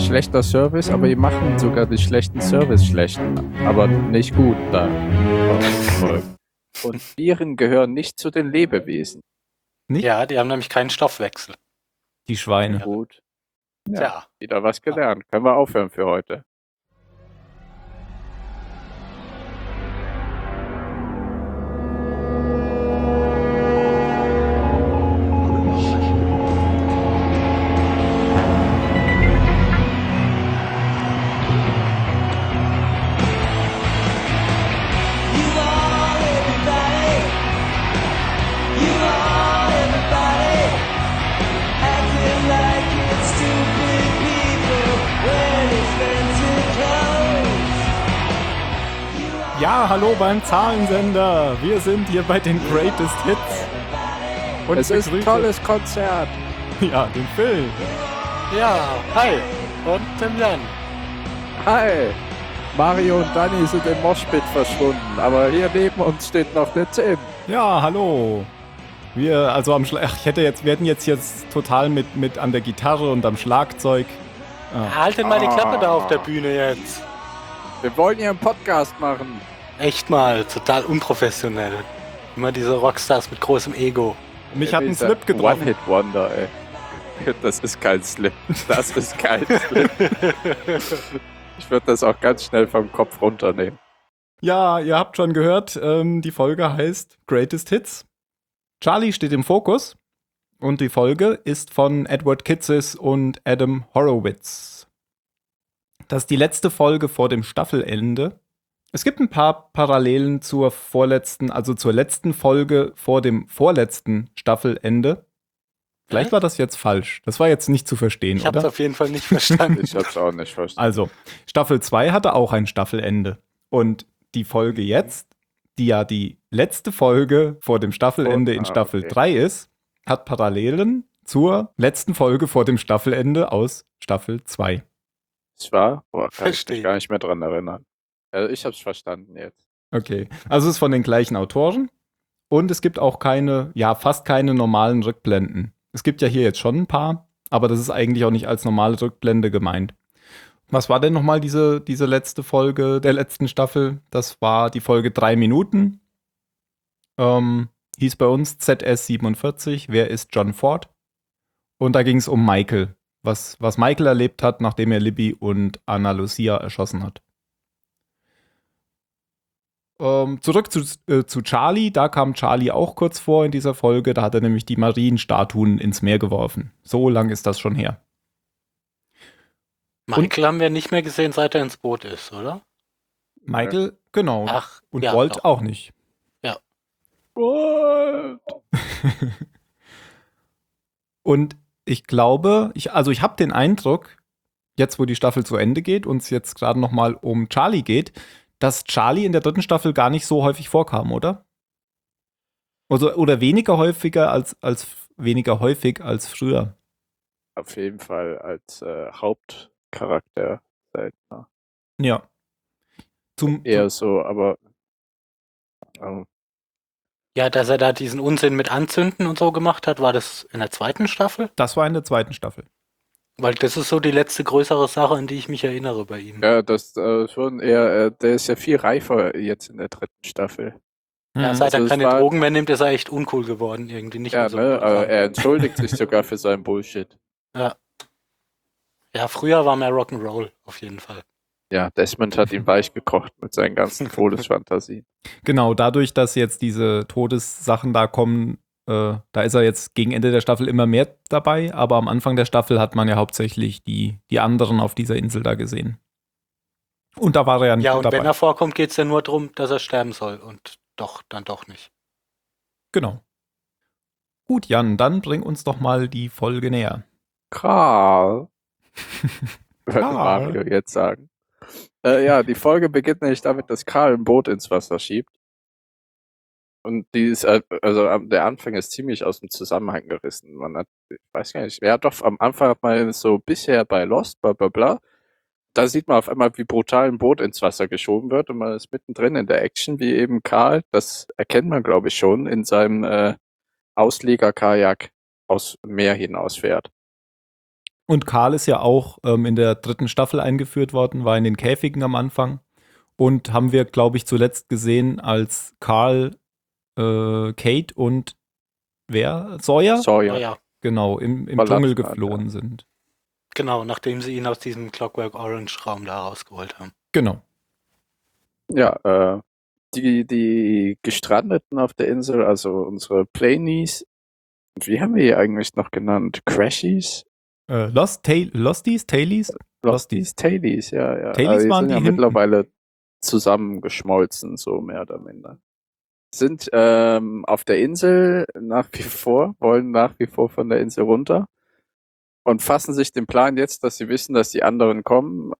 schlechter Service, aber die machen sogar den schlechten Service schlecht, aber nicht gut da. Und Viren gehören nicht zu den Lebewesen. Nicht? Ja, die haben nämlich keinen Stoffwechsel. Die Schweine. Gut. Ja, Tja. wieder was gelernt. Können wir aufhören für heute. Ja, hallo beim Zahlensender. Wir sind hier bei den Greatest Hits. Und Es ist ein begrüße- tolles Konzert. Ja, den Film. Ja, hi. Und Tim Jan. Hi. Mario und Danny sind im Moshpit verschwunden, aber hier neben uns steht noch der Tim. Ja, hallo. Wir, also am Schlag, wir hätten jetzt total mit an der Gitarre und am Schlagzeug. Haltet mal die Klappe da auf der Bühne jetzt. Wir wollen hier einen Podcast machen. Echt mal, total unprofessionell. Immer diese Rockstars mit großem Ego. Mich hat ein Slip getroffen. One-Hit-Wonder, ey. Das ist kein Slip. Das ist kein Slip. Ich würde das auch ganz schnell vom Kopf runternehmen. Ja, ihr habt schon gehört, die Folge heißt Greatest Hits. Charlie steht im Fokus und die Folge ist von Edward Kitsis und Adam Horowitz. Das ist die letzte Folge vor dem Staffelende. Es gibt ein paar Parallelen zur letzten Folge vor dem vorletzten Staffelende. Vielleicht war das jetzt falsch. Das war jetzt nicht zu verstehen, Ich hab's oder? auf jeden Fall nicht verstanden. Ich hab's auch nicht verstanden. Also, Staffel 2 hatte auch ein Staffelende. Und die Folge jetzt, die ja die letzte Folge vor dem Staffelende in Staffel 3 ist, hat Parallelen zur letzten Folge vor dem Staffelende aus Staffel 2. Es war? Boah, kann ich Verstehe. mich gar nicht mehr dran erinnern. Also ich hab's verstanden jetzt. Okay. Also es ist von den gleichen Autoren. Und es gibt auch fast keine normalen Rückblenden. Es gibt ja hier jetzt schon ein paar, aber das ist eigentlich auch nicht als normale Rückblende gemeint. Was war denn nochmal diese letzte Folge der letzten Staffel? Das war die Folge 3 Minuten. Hieß bei uns ZS47, wer ist John Ford? Und da ging es um Michael. Was Michael erlebt hat, nachdem er Libby und Ana Lucia erschossen hat. Zurück zu Charlie. Da kam Charlie auch kurz vor in dieser Folge. Da hat er nämlich die Marienstatuen ins Meer geworfen. So lang ist das schon her. Michael haben wir nicht mehr gesehen, seit er ins Boot ist, oder? Michael, genau. Ach, Und ja, Walt doch. auch nicht. What? Und ich glaube, ich habe den Eindruck, jetzt wo die Staffel zu Ende geht und es jetzt gerade nochmal um Charlie geht, dass Charlie in der 3. Staffel gar nicht so häufig vorkam, oder? Oder weniger häufig als früher. Auf jeden Fall als Hauptcharakter seltener. Ja. Eher so, aber Ja, dass er da diesen Unsinn mit Anzünden und so gemacht hat, war das in der 2. Staffel? Das war in der 2. Staffel. Weil das ist so die letzte größere Sache, an die ich mich erinnere bei ihm. ja, das schon eher, der ist ja viel reifer jetzt in der 3. Staffel. Ja, seit er Also es keine war- Drogen mehr nimmt, ist er echt uncool geworden. Irgendwie nicht Ja, mehr so. ne, aber er entschuldigt sich sogar für seinen Bullshit. Ja, früher war mehr Rock'n'Roll, auf jeden Fall. Ja, Desmond hat ihn weich gekocht mit seinen ganzen Todesfantasien. Genau, dadurch, dass jetzt diese Todessachen da kommen, da ist er jetzt gegen Ende der Staffel immer mehr dabei, aber am Anfang der Staffel hat man ja hauptsächlich die anderen auf dieser Insel da gesehen. Und da war er ja nicht Ja, mit und dabei. wenn er vorkommt, geht es ja nur darum, dass er sterben soll. Und dann doch nicht. Genau. Gut, Jan, dann bring uns doch mal die Folge näher. Karl, würde Karl. Mario jetzt sagen. Ja, die Folge beginnt nämlich damit, dass Karl ein Boot ins Wasser schiebt. Und die ist, der Anfang ist ziemlich aus dem Zusammenhang gerissen. Man hat, ich weiß gar nicht, ja doch, am Anfang hat man so bisher bei Lost, bla bla bla. Da sieht man auf einmal, wie brutal ein Boot ins Wasser geschoben wird und man ist mittendrin in der Action, wie eben Karl, das erkennt man glaube ich schon, in seinem Ausleger-Kajak aus dem Meer hinausfährt. Und Carl ist ja auch in der 3. Staffel eingeführt worden, war in den Käfigen am Anfang. Und haben wir, glaube ich, zuletzt gesehen, als Carl, Kate und wer? Sawyer? Sawyer. Ja, Genau, im Verlassen Dschungel hat, geflohen sind. genau, nachdem sie ihn aus diesem Clockwork Orange Raum da rausgeholt haben. Genau. Ja, die Gestrandeten auf der Insel, also unsere Plainies, wie haben wir die eigentlich noch genannt? Crashies? Losties? Tailies? Losties? Tailies, ja. Tailies Also die waren sind die ja hinten. mittlerweile zusammengeschmolzen, so mehr oder minder. Sind auf der Insel nach wie vor, wollen nach wie vor von der Insel runter und fassen sich den Plan jetzt, dass sie wissen, dass die anderen kommen.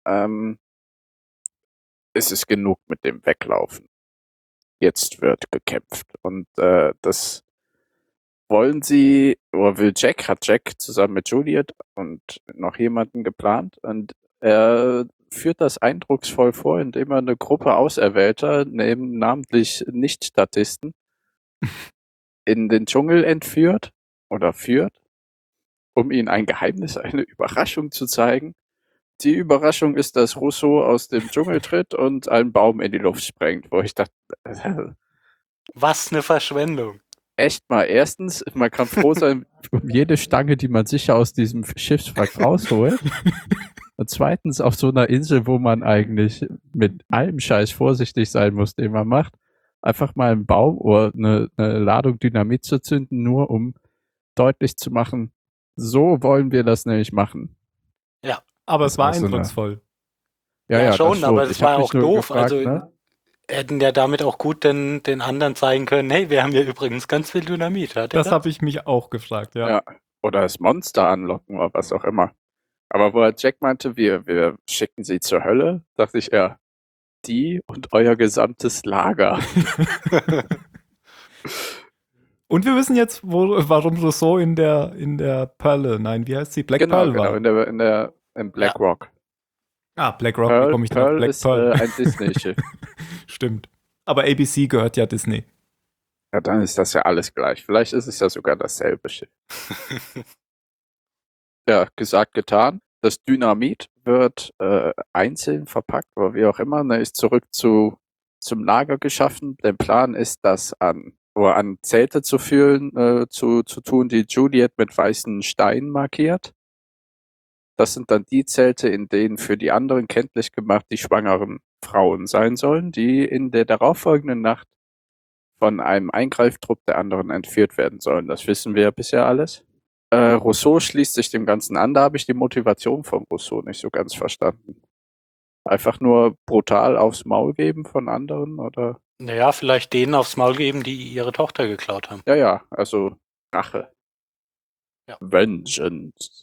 Ist es genug mit dem Weglaufen. Jetzt wird gekämpft. Und das wollen sie, oder hat Jack zusammen mit Juliet und noch jemanden geplant. Und er führt das eindrucksvoll vor, indem er eine Gruppe Auserwählter, namentlich Nicht-Statisten, in den Dschungel entführt oder führt, um ihnen ein Geheimnis, eine Überraschung zu zeigen. Die Überraschung ist, dass Rousseau aus dem Dschungel tritt und einen Baum in die Luft sprengt, wo ich dachte, Was eine Verschwendung. echt mal, erstens, man kann froh sein um jede Stange, die man sicher aus diesem Schiffswrack rausholt. Und zweitens, auf so einer Insel, wo man eigentlich mit allem Scheiß vorsichtig sein muss, den man macht, einfach mal einen Baum oder eine Ladung Dynamit zu zünden, nur um deutlich zu machen, so wollen wir das nämlich machen. Aber Das es war war so eine- eindrucksvoll. Ja, schon, das aber schon. das Ich hab war mich auch nur doof. gefragt, Also ne? hätten ja damit auch gut den anderen zeigen können, hey, wir haben hier übrigens ganz viel Dynamit. Hat er Das habe ich mich auch gefragt, ja. Ja. Oder das Monster anlocken oder was auch immer. Aber wo Jack meinte, wir schicken sie zur Hölle, dachte ich, ja, die und euer gesamtes Lager. Und wir wissen jetzt, warum Rousseau in der Perle, nein, wie heißt sie? Black Pearl war. Im Black Rock. Ah, Black Rock, wie komme ich drauf? Pearl Black ist Pearl. ein Disney-Schiff. Stimmt. Aber ABC gehört ja Disney. Ja, dann ist das ja alles gleich. Vielleicht ist es ja sogar dasselbe Schiff. Ja, gesagt, getan. Das Dynamit wird einzeln verpackt oder wie auch immer, ist zurück zum Lager geschaffen. Der Plan ist, das an Zelte zu führen, zu tun, die Juliet mit weißen Steinen markiert. Das sind dann die Zelte, in denen für die anderen kenntlich gemacht die schwangeren Frauen sein sollen, die in der darauffolgenden Nacht von einem Eingreiftrupp der anderen entführt werden sollen. Das wissen wir ja bisher alles. Rousseau schließt sich dem Ganzen an. Da habe ich die Motivation von Rousseau nicht so ganz verstanden. Einfach nur brutal aufs Maul geben von anderen, oder? Naja, vielleicht denen aufs Maul geben, die ihre Tochter geklaut haben. Ja, also Rache. Ja. Vengeance.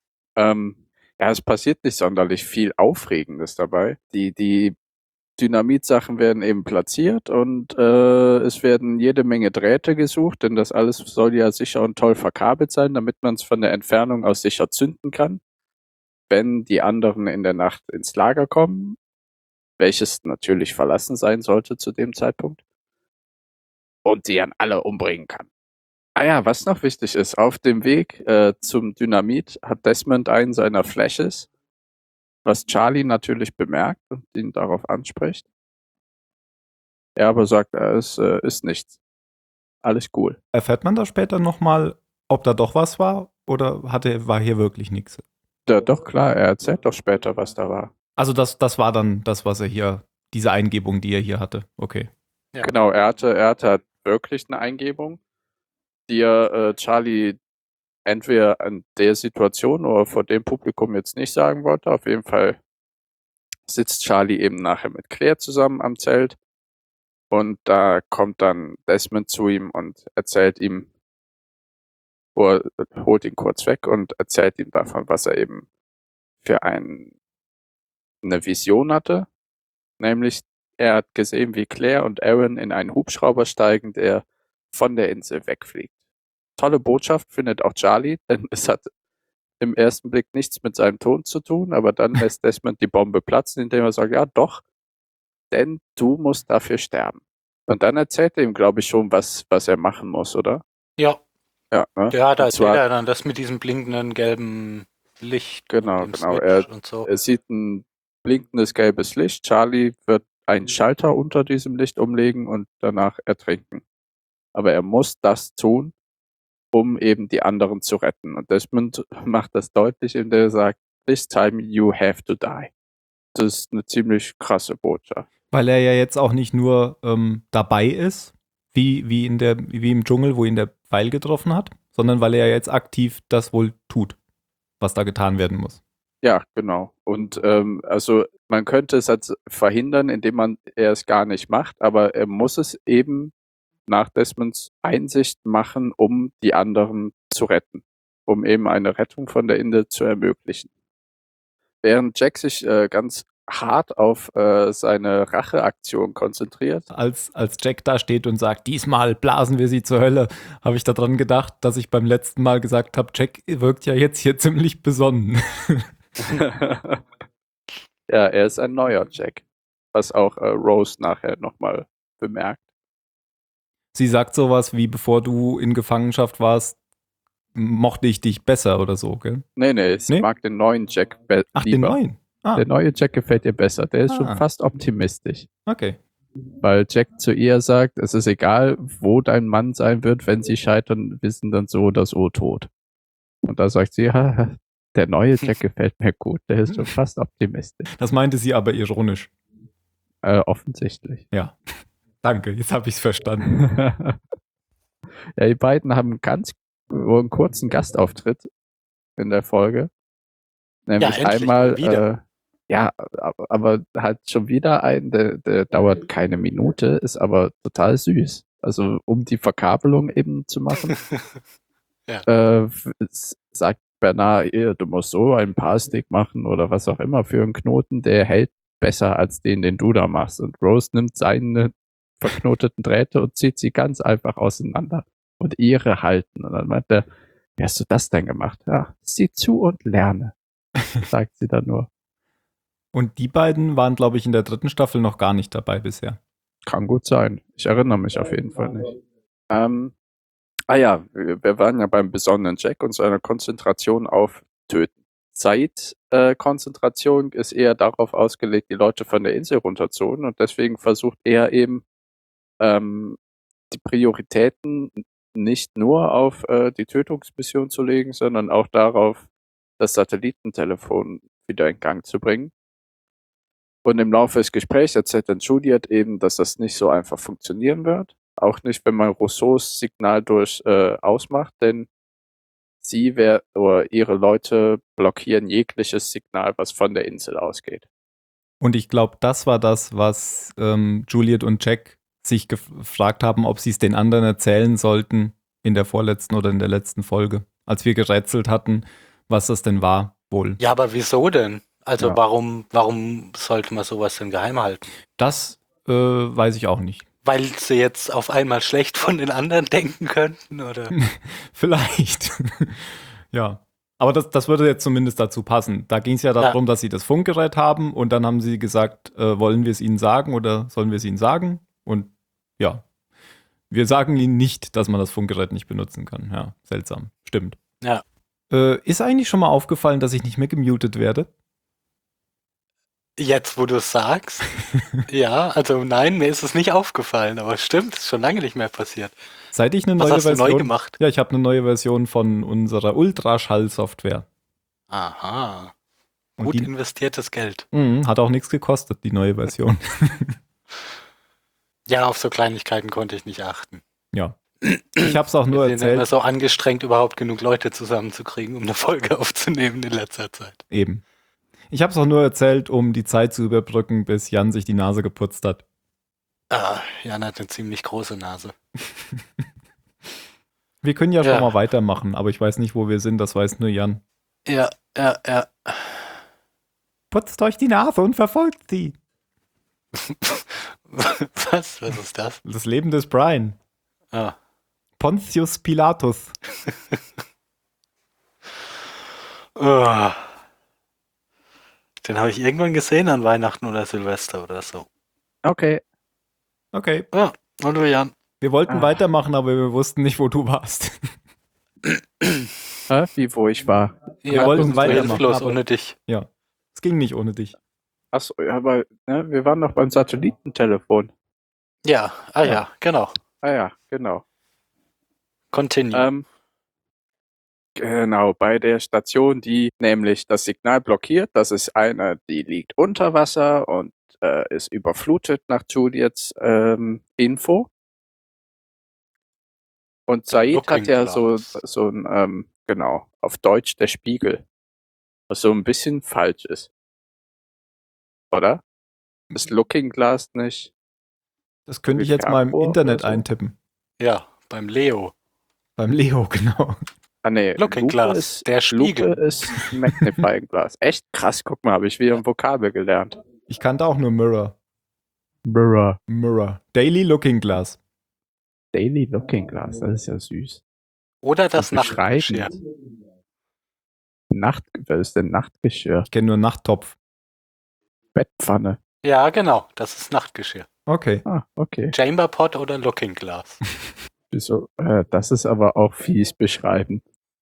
Ja, es passiert nicht sonderlich viel Aufregendes dabei. Die Dynamitsachen werden eben platziert und es werden jede Menge Drähte gesucht, denn das alles soll ja sicher und toll verkabelt sein, damit man es von der Entfernung aus sicher zünden kann, wenn die anderen in der Nacht ins Lager kommen, welches natürlich verlassen sein sollte zu dem Zeitpunkt, und die dann alle umbringen kann. Ah ja, was noch wichtig ist, auf dem Weg zum Dynamit hat Desmond einen seiner Flashes, was Charlie natürlich bemerkt und ihn darauf anspricht. Er aber sagt, es ist nichts. Alles cool. Erfährt man da später nochmal, ob da doch was war oder war hier wirklich nichts? Ja, doch klar, er erzählt doch später, was da war. Also das war dann das, was er hier, diese Eingebung, die er hier hatte. Okay. Ja. Genau, er hatte halt wirklich eine Eingebung, die er Charlie entweder in der Situation oder vor dem Publikum jetzt nicht sagen wollte. Auf jeden Fall sitzt Charlie eben nachher mit Claire zusammen am Zelt und da kommt dann Desmond zu ihm und erzählt ihm, oder holt ihn kurz weg und erzählt ihm davon, was er eben für eine Vision hatte. Nämlich, er hat gesehen, wie Claire und Aaron in einen Hubschrauber steigen, der von der Insel wegfliegt. Tolle Botschaft findet auch Charlie, denn es hat im ersten Blick nichts mit seinem Ton zu tun, aber dann lässt Desmond die Bombe platzen, indem er sagt, ja doch, denn du musst dafür sterben. Und dann erzählt er ihm, glaube ich, schon, was er machen muss, oder? Ja, Ja, ne? ja, da Und zwar- erzählt er dann das mit diesem blinkenden gelben Licht Genau, im genau. Switch und so. Er sieht ein blinkendes gelbes Licht. Charlie wird einen Schalter unter diesem Licht umlegen und danach ertrinken. Aber er muss das tun, um eben die anderen zu retten. Und Desmond macht das deutlich, indem er sagt, this time you have to die. Das ist eine ziemlich krasse Botschaft. Weil er ja jetzt auch nicht nur dabei ist, wie im Dschungel, wo ihn der Pfeil getroffen hat, sondern weil er jetzt aktiv das wohl tut, was da getan werden muss. Ja, genau. Und also man könnte es jetzt verhindern, indem er es gar nicht macht, aber er muss es eben nach Desmonds Einsicht machen, um die anderen zu retten, um eben eine Rettung von der Insel zu ermöglichen. Während Jack sich ganz hart auf seine Racheaktion konzentriert. Als Jack da steht und sagt, diesmal blasen wir sie zur Hölle, habe ich daran gedacht, dass ich beim letzten Mal gesagt habe, Jack wirkt ja jetzt hier ziemlich besonnen. Ja, er ist ein neuer Jack, was auch Rose nachher nochmal bemerkt. Sie sagt sowas wie, bevor du in Gefangenschaft warst, mochte ich dich besser oder so, gell? Nee, sie Nee? mag den neuen Jack Ach, lieber. den neuen? Ah, Der neue Jack gefällt ihr besser. Der ist Ah. schon fast optimistisch. okay. Weil Jack zu ihr sagt, es ist egal, wo dein Mann sein wird, wenn sie scheitern, wir sind dann so oder so tot. Und da sagt sie, ja, der neue Jack gefällt mir gut. Der ist schon fast optimistisch. Das meinte sie aber ironisch. Offensichtlich. Ja. Danke, jetzt habe ich es verstanden. Ja, die beiden haben einen kurzen Gastauftritt in der Folge. Nämlich endlich einmal, mal wieder. aber halt schon wieder der dauert keine Minute, ist aber total süß. Also um die Verkabelung eben zu machen, sagt Bernard, du musst so einen Paarstick machen oder was auch immer für einen Knoten, der hält besser als den du da machst. Und Rose nimmt seine verknoteten Drähte und zieht sie ganz einfach auseinander und ihre halten. Und dann meint er, wie hast du das denn gemacht? Ja, sieh zu und lerne, sagt sie dann nur. Und die beiden waren, glaube ich, in der 3. Staffel noch gar nicht dabei bisher. Kann gut sein. Ich erinnere mich auf jeden Fall nicht. Wir waren ja beim besonnenen Jack und seiner Konzentration auf Töten. Konzentration ist eher darauf ausgelegt, die Leute von der Insel runterzuholen und deswegen versucht er eben die Prioritäten nicht nur auf die Tötungsmission zu legen, sondern auch darauf, das Satellitentelefon wieder in Gang zu bringen. Und im Laufe des Gesprächs erzählt dann Juliet eben, dass das nicht so einfach funktionieren wird. Auch nicht, wenn man Rousseaus Signal ausmacht, denn oder ihre Leute blockieren jegliches Signal, was von der Insel ausgeht. Und ich glaube, das war das, was Juliet und Jack sich gefragt haben, ob sie es den anderen erzählen sollten in der vorletzten oder in der letzten Folge, als wir gerätselt hatten, was das denn war, wohl. Ja, aber wieso denn? Also Ja. warum sollte man sowas denn geheim halten? Das weiß ich auch nicht. Weil sie jetzt auf einmal schlecht von den anderen denken könnten, oder? Vielleicht. Ja. Aber das würde jetzt zumindest dazu passen. Da ging es ja darum, dass sie das Funkgerät haben und dann haben sie gesagt, wollen wir es ihnen sagen oder sollen wir es ihnen sagen? Und ja, wir sagen ihnen nicht, dass man das Funkgerät nicht benutzen kann. Ja, seltsam. Stimmt. Ja. Ist eigentlich schon mal aufgefallen, dass ich nicht mehr gemutet werde? Jetzt, wo du es sagst, ja, also nein, mir ist es nicht aufgefallen, aber stimmt, ist schon lange nicht mehr passiert. Seit ich eine Was neue hast du Version neu gemacht? Ja, ich habe eine neue Version von unserer Ultraschall-Software. Aha. Und Gut die investiertes Geld. hat auch nichts gekostet, die neue Version. Ja, auf so Kleinigkeiten konnte ich nicht achten. Ja. Ich habe es auch nur Wir sind immer erzählt. so angestrengt, überhaupt genug Leute zusammenzukriegen, um eine Folge aufzunehmen in letzter Zeit. Eben. Ich habe es auch nur erzählt, um die Zeit zu überbrücken, bis Jan sich die Nase geputzt hat. Ah, Jan hat eine ziemlich große Nase. Wir können ja schon Ja. mal weitermachen, aber ich weiß nicht, wo wir sind, das weiß nur Jan. Ja. Putzt euch die Nase und verfolgt sie. Was ist das? Das Leben des Brian. Ah. Pontius Pilatus. Oh. Den habe ich irgendwann gesehen an Weihnachten oder Silvester oder so. Okay. Okay. Ja, hallo Jan. Wir wollten weitermachen, aber wir wussten nicht, wo du warst. Wie, wo ich war? Wir wollten sind so weitermachen, hilflos aber- ohne dich. Es ging nicht ohne dich. Achso, ja, aber wir waren noch beim Satellitentelefon. Ja, Ja. genau. Ah ja, genau. Continue. Genau, bei der Station, die nämlich das Signal blockiert. Das ist eine, die liegt unter Wasser und ist überflutet nach Juliets Info. Und Said hat ja so ein, genau, auf Deutsch der Spiegel, was so ein bisschen falsch ist. Oder? Ist Looking Glass nicht? Das könnte Wie ich jetzt mal im Fernrohr Internet oder so? eintippen. Ja, beim Leo. Beim Leo, genau. Ah nee, Looking Glass, der Spiegel. Lupe ist Magnifying Glass. Echt krass, guck mal, habe ich wieder ein Vokabel gelernt. Ich kannte auch nur Mirror. Mirror. Mirror. Daily Looking Glass. Daily Looking Glass, das ist ja süß. Oder das Und Nachtgeschirr. Was ist denn Nachtgeschirr? Ich kenne nur Nachttopf. Bettpfanne. Ja, genau, das ist Nachtgeschirr. Okay. Ah, okay. Chamberpot oder Looking Glass. Wieso? Das ist aber auch fies beschreiben.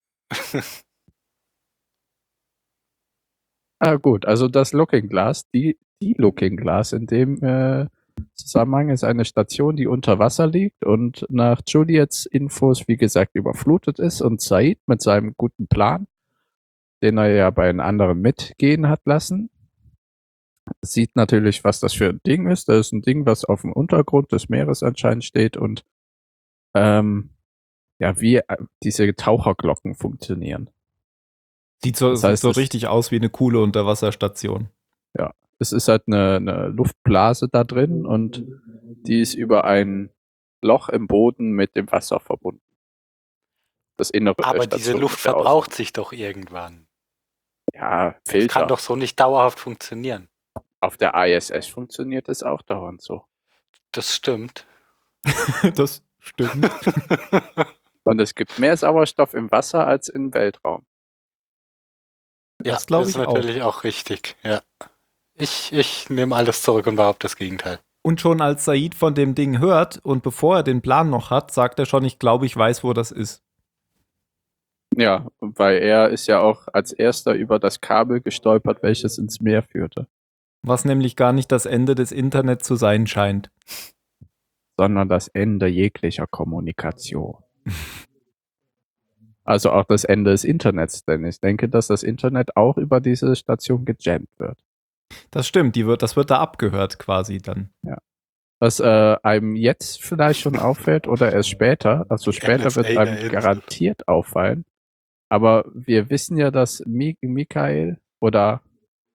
Gut, also das Looking Glass, die Looking Glass in dem Zusammenhang ist eine Station, die unter Wasser liegt und nach Juliets Infos, wie gesagt, überflutet ist und Said mit seinem guten Plan, den er ja bei den anderen mitgehen hat lassen, sieht natürlich, was das für ein Ding ist. Das ist ein Ding, was auf dem Untergrund des Meeres anscheinend steht und wie diese Taucherglocken funktionieren. Sieht so Das heißt, richtig aus wie eine coole Unterwasserstation. Es ist halt eine Luftblase da drin und die ist über ein Loch im Boden mit dem Wasser verbunden. Das Innere der Aber Station diese Luft mit der verbraucht sich doch irgendwann. Ja, Das Filter. kann doch so nicht dauerhaft funktionieren. Auf der ISS funktioniert es auch dauernd so. Das stimmt. Das stimmt. Und es gibt mehr Sauerstoff im Wasser als im Weltraum. Ja, Das glaube ist ich auch. natürlich auch richtig. Ja. Ich nehme alles zurück und behaupte das Gegenteil. Und schon als Said von dem Ding hört und bevor er den Plan noch hat, sagt er schon, ich glaube, ich weiß, wo das ist. Ja, weil er ist ja auch als erster über das Kabel gestolpert, welches ins Meer führte. Was nämlich gar nicht das Ende des Internets zu sein scheint. Sondern das Ende jeglicher Kommunikation. Also auch das Ende des Internets, denn ich denke, dass das Internet auch über diese Station gejammt wird. Das stimmt, das wird da abgehört quasi dann. Was einem jetzt vielleicht schon auffällt oder erst später, also später NSA wird der einem Insel. garantiert auffallen, aber wir wissen ja, dass Michael oder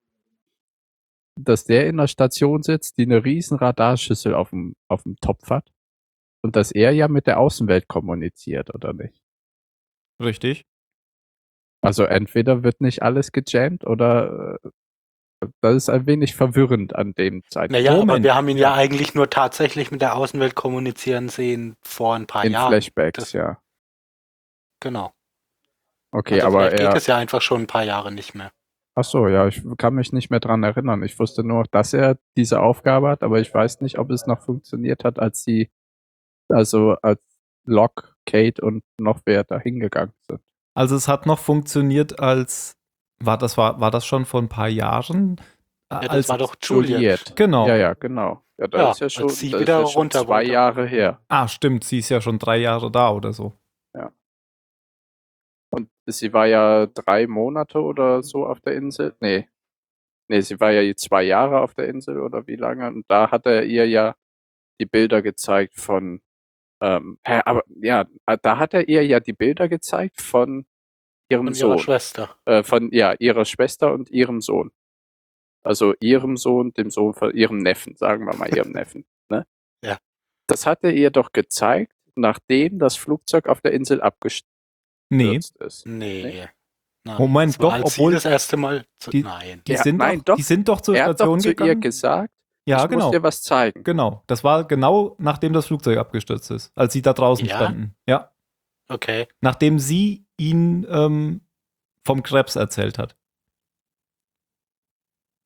dass der in der Station sitzt, die eine riesen Radarschüssel auf dem Topf hat und dass er ja mit der Außenwelt kommuniziert, oder nicht? Richtig. Also entweder wird nicht alles gejammt oder das ist ein wenig verwirrend an dem Zeitpunkt. Naja, aber Moment. wir haben ihn ja eigentlich nur tatsächlich mit der Außenwelt kommunizieren sehen vor ein paar In Jahren. Flashbacks, ja. Genau. Okay, Also aber vielleicht geht es ja einfach schon ein paar Jahre nicht mehr. Ach so, ja, ich kann mich nicht mehr dran erinnern. Ich wusste nur, dass er diese Aufgabe hat, aber ich weiß nicht, ob es noch funktioniert hat, als Locke, Kate und noch wer da hingegangen sind. Also es hat noch funktioniert war das schon vor ein paar Jahren? Ja, das Als, war doch Juliet. Genau. Ja, genau. Ja, Ja, das ist ja schon, als sie das wieder ist ja schon runter 2 wollte. Jahre her. Stimmt, sie ist ja schon 3 Jahre da oder so. Und sie war ja 3 Monate oder so auf der Insel. Nee, sie war ja 2 Jahre auf der Insel oder wie lange. Und da hat er ihr ja die Bilder gezeigt von, da hat er ihr ja die Bilder gezeigt von ihrem Von Sohn. ihrer Schwester. Ihrer Schwester und ihrem Sohn. Also ihrem Sohn, dem Sohn von ihrem Neffen, sagen wir mal ihrem Neffen. Ne? Ja. Das hat er ihr doch gezeigt, nachdem das Flugzeug auf der Insel abgestürzt ist. Nee. Nein, Moment, das war, doch, als obwohl sie das erste Mal die Ja, sind nein, doch, doch. die sind doch zur Er hat doch Station zu ihr gegangen. gesagt, Ja, ich muss genau. dir was zeigen. Genau. Das war genau nachdem das Flugzeug abgestürzt ist, als sie da draußen Ja? standen. Ja. Okay. Nachdem sie ihn vom Krebs erzählt hat.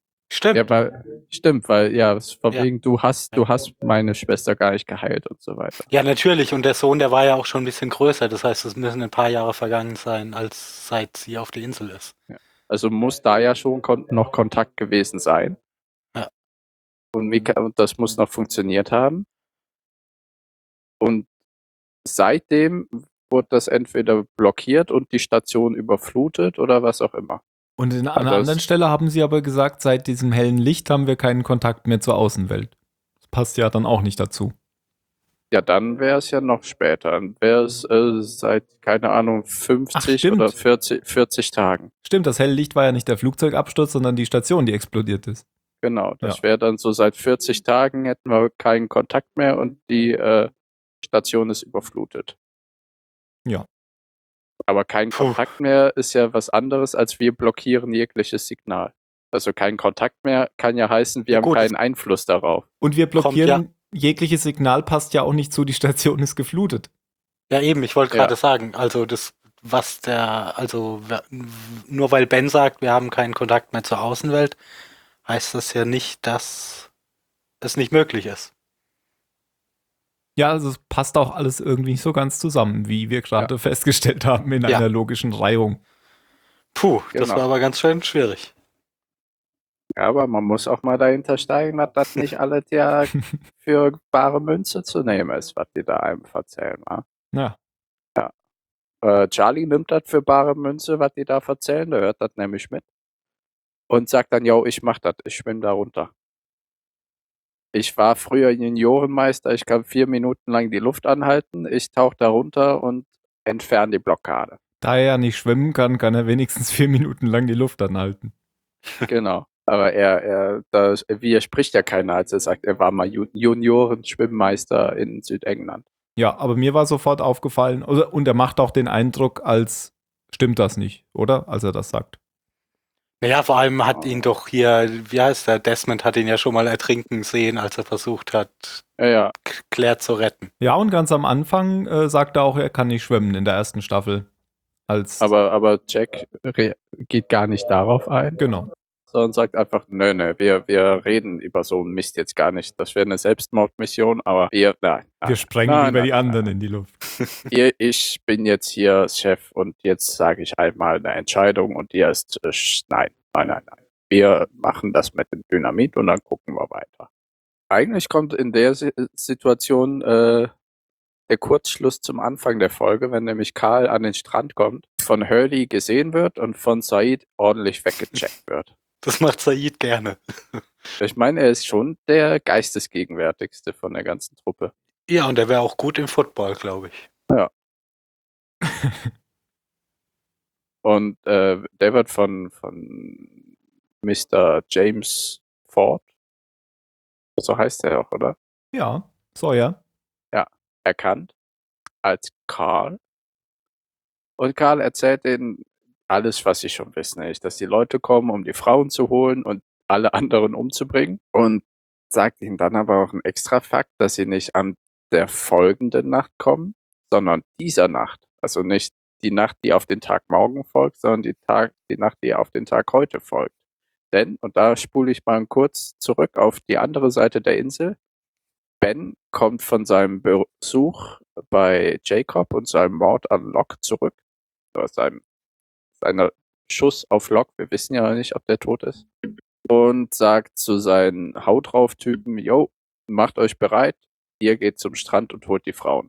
Stimmt. Weil, ja, von Ja. wegen, du hast meine Schwester gar nicht geheilt und so weiter. Ja, natürlich. Und der Sohn, der war ja auch schon ein bisschen größer. Das heißt, es müssen ein paar Jahre vergangen sein, als seit sie auf der Insel ist. Also muss da ja schon noch Kontakt gewesen sein. Ja. Und das muss noch funktioniert haben. Und seitdem wurde das entweder blockiert und die Station überflutet oder was auch immer. Und an einer anderen Stelle haben sie aber gesagt, seit diesem hellen Licht haben wir keinen Kontakt mehr zur Außenwelt. Das passt ja dann auch nicht dazu. Ja, dann wäre es ja noch später. Dann wäre es seit, keine Ahnung, 50 stimmt. oder 40 Tagen. Stimmt, das helle Licht war ja nicht der Flugzeugabsturz, sondern die Station, die explodiert ist. Genau, das wäre dann so, seit 40 Tagen hätten wir keinen Kontakt mehr und die Station ist überflutet. Ja. Aber kein Kontakt mehr ist ja was anderes, als wir blockieren jegliches Signal. Also kein Kontakt mehr kann ja heißen, wir haben keinen Einfluss darauf. Und wir blockieren jegliches Signal, passt ja auch nicht zu, die Station ist geflutet. Ja, eben, ich wollte gerade sagen, also nur weil Ben sagt, wir haben keinen Kontakt mehr zur Außenwelt, heißt das ja nicht, dass es nicht möglich ist. Ja, also es passt auch alles irgendwie nicht so ganz zusammen, wie wir gerade festgestellt haben, in einer logischen Reihung. Puh, das war aber ganz schön schwierig. Ja, aber man muss auch mal dahinter steigen, dass das nicht alles ja für bare Münze zu nehmen ist, was die da einem erzählen. Wa? Ja. Charlie nimmt das für bare Münze, was die da erzählen, der hört das nämlich mit. Und sagt dann, yo, ich mach das, ich schwimme da runter. Ich war früher Juniorenmeister, ich kann 4 Minuten lang die Luft anhalten, ich tauche da runter und entferne die Blockade. Da er ja nicht schwimmen kann, kann er wenigstens 4 Minuten lang die Luft anhalten. Genau. Aber da widerspricht ja keiner, als er sagt, er war mal Junioren-Schwimmmeister in Südengland. Ja, aber mir war sofort aufgefallen, und er macht auch den Eindruck, als stimmt das nicht, oder? Als er das sagt. Naja, vor allem hat ihn doch hier, wie heißt der, Desmond hat ihn ja schon mal ertrinken sehen, als er versucht hat, Claire zu retten. Ja, und ganz am Anfang sagt er auch, er kann nicht schwimmen in der ersten Staffel. Aber Jack geht gar nicht darauf ein. Genau. Sondern sagt einfach, nö, wir reden über so einen Mist jetzt gar nicht. Das wäre eine Selbstmordmission, aber wir sprengen lieber die anderen in die Luft. Ich bin jetzt hier Chef und jetzt sage ich einmal eine Entscheidung und die ist, nein. Wir machen das mit dem Dynamit und dann gucken wir weiter. Eigentlich kommt in der Situation der Kurzschluss zum Anfang der Folge, wenn nämlich Carl an den Strand kommt, von Hurley gesehen wird und von Said ordentlich weggecheckt wird. Das macht Said gerne. Ich meine, er ist schon der geistesgegenwärtigste von der ganzen Truppe. Ja, und er wäre auch gut im Football, glaube ich. Ja. Und der wird von Mr. James Ford, so heißt er auch, oder? Ja, Sawyer. Ja, erkannt als Carl. Und Carl erzählt ihnen alles, was sie schon wissen, nämlich, dass die Leute kommen, um die Frauen zu holen und alle anderen umzubringen. Und sagt ihnen dann aber auch einen extra Fakt, dass sie nicht an der folgenden Nacht kommen, sondern dieser Nacht. Also nicht die Nacht, die auf den Tag morgen folgt, sondern die Nacht, die auf den Tag heute folgt. Denn, und da spule ich mal kurz zurück auf die andere Seite der Insel, Ben kommt von seinem Besuch bei Jacob und seinem Mord an Locke zurück. Seiner Schuss auf Locke, wir wissen ja nicht, ob der tot ist. Und sagt zu seinen Haut drauf Typen, yo, macht euch bereit, ihr geht zum Strand und holt die Frauen.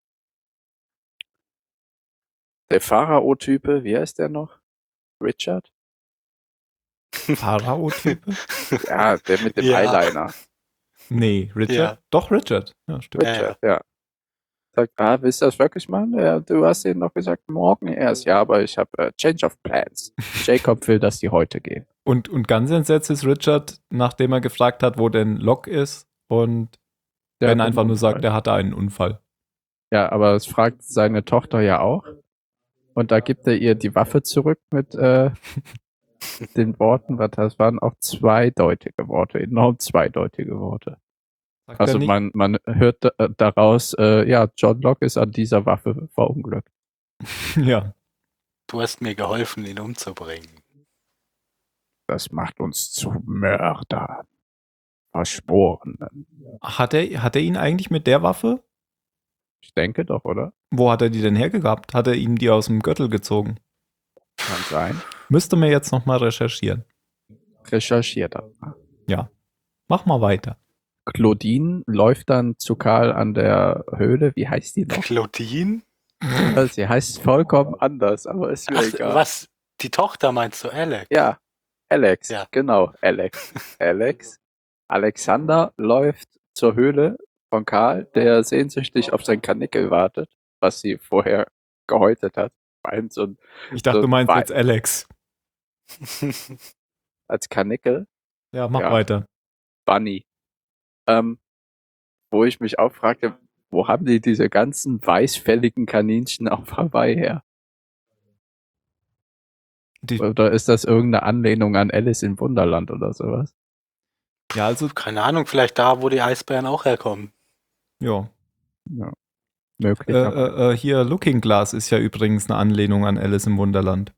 Der Pharao-Type, wie heißt der noch? Richard? Pharao-Type? Ja, der mit dem Eyeliner. Nee, Richard? Ja. Doch, Richard. Ja, stimmt. Richard, ja. Sagt, willst du das wirklich machen? Ja, du hast ihnen noch gesagt, morgen erst. Ja, aber ich habe Change of Plans. Jacob will, dass die heute gehen. Und ganz entsetzt ist Richard, nachdem er gefragt hat, wo denn Locke ist und Ben einfach nur sagt, er hatte einen Unfall. Ja, aber das fragt seine Tochter ja auch. Und da gibt er ihr die Waffe zurück mit den Worten, das waren auch zweideutige Worte, enorm zweideutige Worte. Sagt also man hört daraus, John Locke ist an dieser Waffe verunglückt. Ja. Du hast mir geholfen, ihn umzubringen. Das macht uns zu Mördern. Verschworenen. Hat er ihn eigentlich mit der Waffe? Ich denke doch, oder? Wo hat er die denn hergehabt? Hat er ihm die aus dem Gürtel gezogen? Kann sein. Müsste man jetzt nochmal recherchieren. Recherchiert das mal. Ja. Mach mal weiter. Claudine läuft dann zu Karl an der Höhle. Wie heißt die noch? Claudine? Sie heißt vollkommen anders, aber ist mir egal. Was? Die Tochter meinst du, Alex? Ja, Alex. Ja. Genau, Alex. Alexander läuft zur Höhle von Karl, der sehnsüchtig auf sein Karnickel wartet, was sie vorher gehäutet hat. Ich dachte, du meinst jetzt Alex. Als Karnickel. Ja, mach weiter. Bunny. Wo ich mich auch fragte, wo haben die diese ganzen weißfälligen Kaninchen auf Hawaii her? Oder ist das irgendeine Anlehnung an Alice im Wunderland oder sowas? Ja, also. Keine Ahnung, vielleicht da, wo die Eisbären auch herkommen. Ja. Möglich. Hier, Looking Glass ist ja übrigens eine Anlehnung an Alice im Wunderland.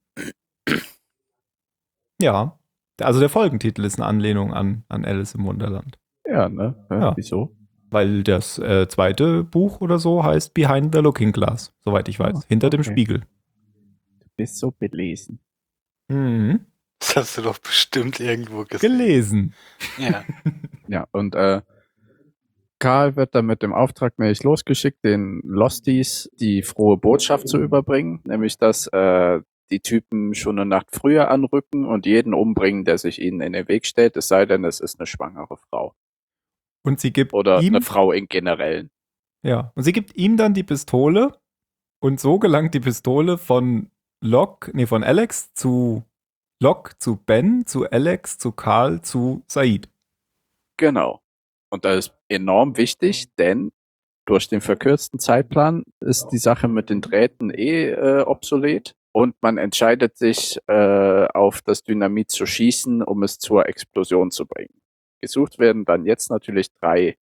Ja. Also der Folgentitel ist eine Anlehnung an Alice im Wunderland. Ja, ne? Ja. Wieso? Weil das zweite Buch oder so heißt Behind the Looking Glass, soweit ich weiß. Hinter dem Spiegel. Du bist so belesen. Mhm. Das hast du doch bestimmt irgendwo gesehen. Gelesen. Ja. Ja, und Karl wird dann mit dem Auftrag nämlich losgeschickt, den Losties die frohe Botschaft zu überbringen, nämlich dass die Typen schon eine Nacht früher anrücken und jeden umbringen, der sich ihnen in den Weg stellt, es sei denn, es ist eine schwangere Frau. Und sie gibt Oder ihm, eine Frau in Generellen. Ja, und sie gibt ihm dann die Pistole und so gelangt die Pistole von Alex zu Locke, zu Ben, zu Alex, zu Karl, zu Said. Genau. Und das ist enorm wichtig, denn durch den verkürzten Zeitplan ist die Sache mit den Drähten obsolet und man entscheidet sich auf das Dynamit zu schießen, um es zur Explosion zu bringen. Gesucht werden dann jetzt natürlich 3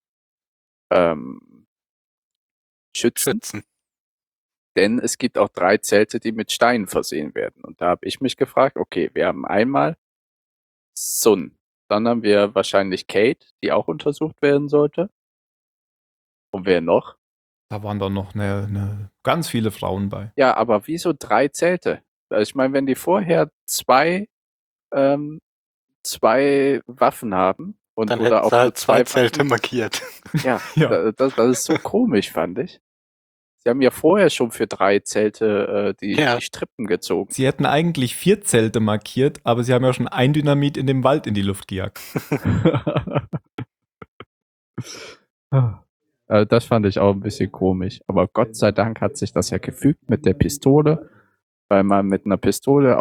Schützen. Denn es gibt auch 3 Zelte, die mit Steinen versehen werden. Und da habe ich mich gefragt, okay, wir haben einmal Sun, dann haben wir wahrscheinlich Kate, die auch untersucht werden sollte. Und wer noch? Da waren doch noch ganz viele Frauen bei. Ja, aber wieso 3 Zelte? Also ich meine, wenn die vorher 2 Waffen haben und dann oder auch halt 2 Zelte Zelte markiert. Ja, ja. Das ist so komisch, fand ich. Sie haben ja vorher schon für 3 Zelte die Strippen gezogen. Sie hätten eigentlich 4 Zelte markiert, aber sie haben ja schon ein Dynamit in dem Wald in die Luft gejagt. Das fand ich auch ein bisschen komisch. Aber Gott sei Dank hat sich das ja gefügt mit der Pistole, weil man mit einer Pistole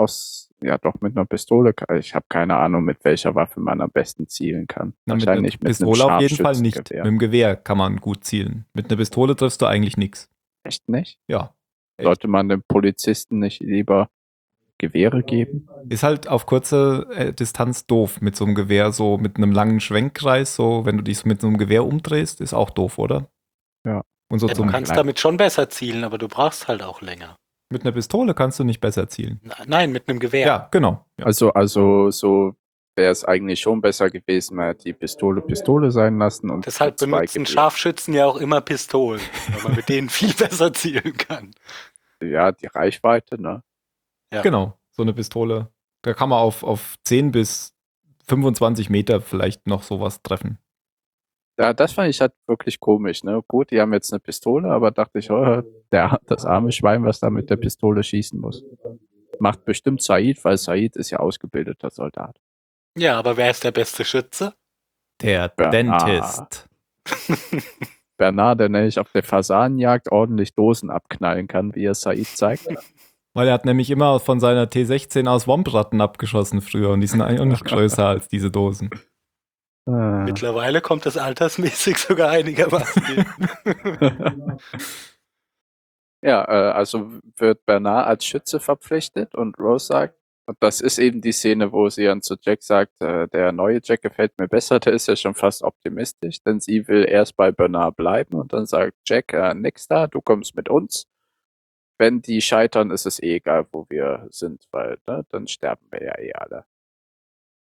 ich habe keine Ahnung, mit welcher Waffe man am besten zielen kann. Wahrscheinlich mit Pistole auf jeden Fall nicht. Mit dem Gewehr kann man gut zielen. Mit einer Pistole triffst du eigentlich nichts. Echt nicht? Ja. Echt. Sollte man dem Polizisten nicht lieber Gewehre geben? Ist halt auf kurze Distanz doof mit so einem Gewehr, so mit einem langen Schwenkkreis, so wenn du dich mit so einem Gewehr umdrehst, ist auch doof, oder? Ja. Und so du kannst damit schon besser zielen, aber du brauchst halt auch länger. Mit einer Pistole kannst du nicht besser zielen. Nein, mit einem Gewehr. Ja, genau. Ja. Also so wäre es eigentlich schon besser gewesen, man hätte die Pistole sein lassen. Und deshalb benutzen Scharfschützen ja auch immer Pistolen, weil man mit denen viel besser zielen kann. Ja, die Reichweite, ne? Ja. Genau, so eine Pistole. Da kann man auf 10 bis 25 Meter vielleicht noch sowas treffen. Ja, das fand ich halt wirklich komisch, ne? Gut, die haben jetzt eine Pistole, aber dachte ich, das arme Schwein, was da mit der Pistole schießen muss. Macht bestimmt Said, weil Said ist ja ausgebildeter Soldat. Ja, aber wer ist der beste Schütze? Der Dentist. Bernard, der nämlich auf der Fasanenjagd ordentlich Dosen abknallen kann, wie er Said zeigt. Weil er hat nämlich immer von seiner T16 aus Wompratten abgeschossen früher und die sind eigentlich auch nicht größer als diese Dosen. Mittlerweile kommt das altersmäßig sogar einigermaßen hin. Ja, also wird Bernard als Schütze verpflichtet und Rose sagt, und das ist eben die Szene, wo sie dann zu Jack sagt, der neue Jack gefällt mir besser, der ist ja schon fast optimistisch, denn sie will erst bei Bernard bleiben und dann sagt Jack, nix da, du kommst mit uns. Wenn die scheitern, ist es eh egal, wo wir sind, weil dann sterben wir ja eh alle.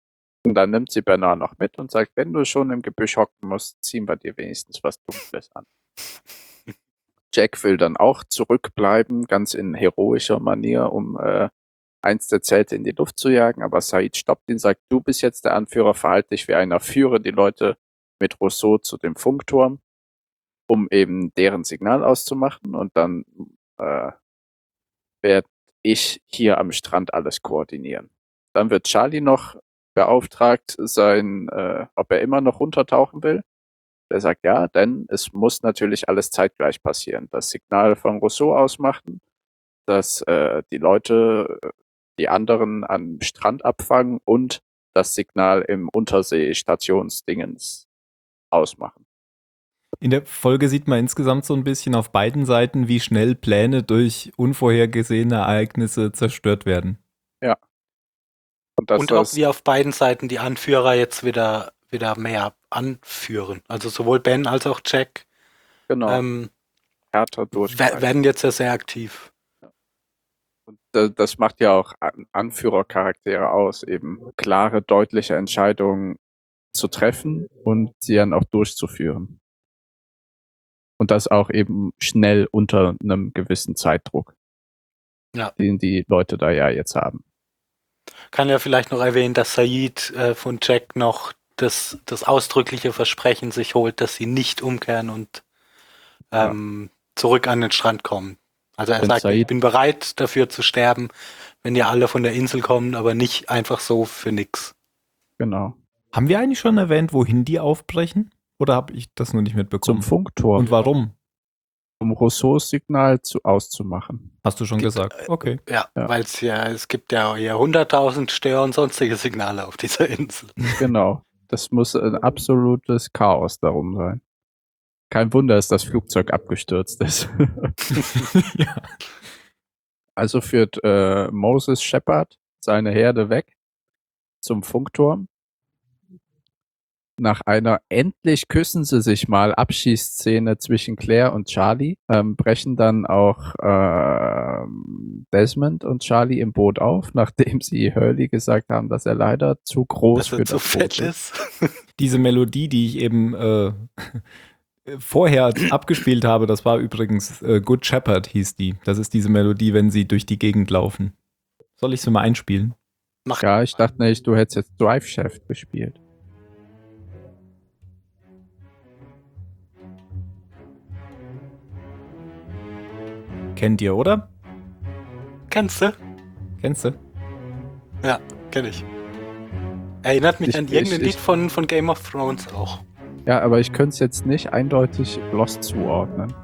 Und dann nimmt sie Bernard noch mit und sagt, wenn du schon im Gebüsch hocken musst, ziehen wir dir wenigstens was Dunkles an. Jack will dann auch zurückbleiben, ganz in heroischer Manier, um eins der Zelte in die Luft zu jagen, aber Said stoppt ihn, sagt, du bist jetzt der Anführer, verhalte dich wie einer, führe die Leute mit Rousseau zu dem Funkturm, um eben deren Signal auszumachen, und dann werde ich hier am Strand alles koordinieren. Dann wird Charlie noch beauftragt, ob er immer noch runtertauchen will. Der sagt ja, denn es muss natürlich alles zeitgleich passieren. Das Signal von Rousseau ausmachen, dass die Leute die anderen am Strand abfangen und das Signal im Unterseestationsdingens ausmachen. In der Folge sieht man insgesamt so ein bisschen auf beiden Seiten, wie schnell Pläne durch unvorhergesehene Ereignisse zerstört werden. Ja. Und auch wie auf beiden Seiten die Anführer jetzt wieder mehr anführen. Also sowohl Ben als auch Jack härter durch werden jetzt sehr aktiv. Und das macht ja auch Anführercharaktere aus, eben klare, deutliche Entscheidungen zu treffen und sie dann auch durchzuführen. Und das auch eben schnell unter einem gewissen Zeitdruck, den die Leute da ja jetzt haben. Kann ja vielleicht noch erwähnen, dass Said von Jack noch das ausdrückliche Versprechen sich holt, dass sie nicht umkehren und zurück an den Strand kommen. Also er sagt, ich bin bereit dafür zu sterben, wenn ihr alle von der Insel kommen, aber nicht einfach so für nix. Genau. Haben wir eigentlich schon erwähnt, wohin die aufbrechen? Oder habe ich das nur nicht mitbekommen? Zum Funkturm. Und warum? Um Rousseaus Signal auszumachen. Hast du schon gesagt? Okay. Ja, weil es gibt ja 100.000 Stör- und sonstige Signale auf dieser Insel. Genau. Das muss ein absolutes Chaos darum sein. Kein Wunder, dass das Flugzeug abgestürzt ist. Ja. Also führt Moses Shepard seine Herde weg zum Funkturm. Nach einer endlich küssen sie sich mal Abschießszene zwischen Claire und Charlie brechen dann auch Desmond und Charlie im Boot auf, nachdem sie Hurley gesagt haben, dass er leider zu groß für das Boot ist. Diese Melodie, die ich eben vorher abgespielt habe, das war übrigens Good Shepherd hieß die. Das ist diese Melodie, wenn sie durch die Gegend laufen. Soll ich sie mal einspielen? Ja, ich dachte nicht, du hättest jetzt Drive Shaft gespielt. Kennt ihr, oder? Kennst du? Ja, kenn ich. Erinnert mich an irgendein Lied von Game of Thrones auch. Ja, aber ich könnte es jetzt nicht eindeutig Lost zuordnen.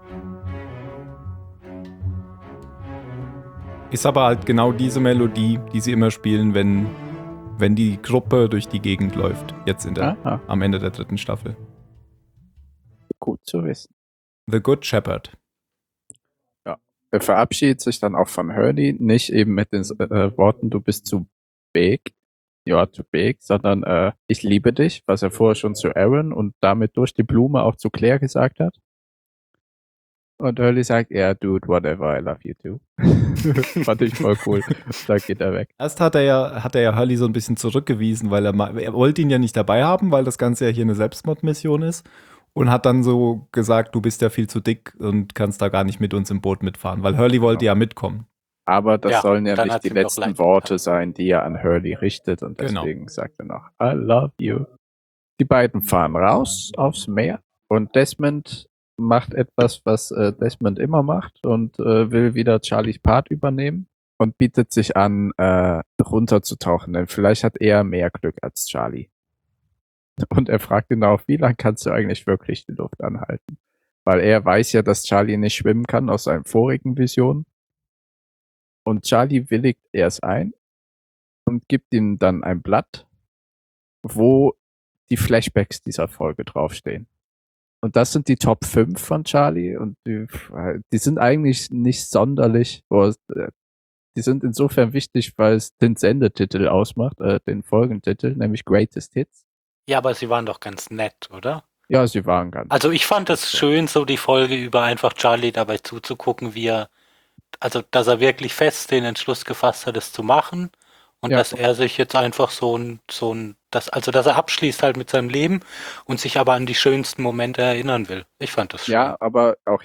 Ist aber halt genau diese Melodie, die sie immer spielen, wenn die Gruppe durch die Gegend läuft. Jetzt am Ende der 3. Staffel. Gut zu wissen. The Good Shepherd. Ja. Er verabschiedet sich dann auch von Hurley, nicht eben mit den Worten, du bist zu big. Ja, too big, sondern ich liebe dich, was er vorher schon zu Aaron und damit durch die Blume auch zu Claire gesagt hat. Und Hurley sagt, yeah, dude, whatever, I love you too. Fand ich voll cool. Da geht er weg. Erst hat er ja Hurley so ein bisschen zurückgewiesen, weil er wollte ihn ja nicht dabei haben, weil das Ganze ja hier eine Selbstmordmission ist. Und hat dann so gesagt, du bist ja viel zu dick und kannst da gar nicht mit uns im Boot mitfahren, weil Hurley wollte ja mitkommen. Aber das sollen ja nicht die letzten Worte sein, die er an Hurley richtet. Und deswegen sagt er noch, I love you. Die beiden fahren raus aufs Meer und Desmond macht etwas, was Desmond immer macht und will wieder Charlies Part übernehmen und bietet sich an, runterzutauchen, denn vielleicht hat er mehr Glück als Charlie. Und er fragt ihn auch, wie lange kannst du eigentlich wirklich die Luft anhalten? Weil er weiß ja, dass Charlie nicht schwimmen kann aus seinen vorigen Visionen. Und Charlie willigt erst ein und gibt ihm dann ein Blatt, wo die Flashbacks dieser Folge draufstehen. Und das sind die Top 5 von Charlie und die sind eigentlich nicht sonderlich, die sind insofern wichtig, weil es den Sendetitel ausmacht, den Folgentitel, nämlich Greatest Hits. Ja, aber sie waren doch ganz nett, oder? Ja, sie waren ganz Also ich fand es schön, so die Folge über einfach Charlie dabei zuzugucken, dass er wirklich fest den Entschluss gefasst hat, es zu machen Und Ja. dass er sich jetzt einfach dass er abschließt halt mit seinem Leben und sich aber an die schönsten Momente erinnern will. Ich fand das schön. Ja, aber auch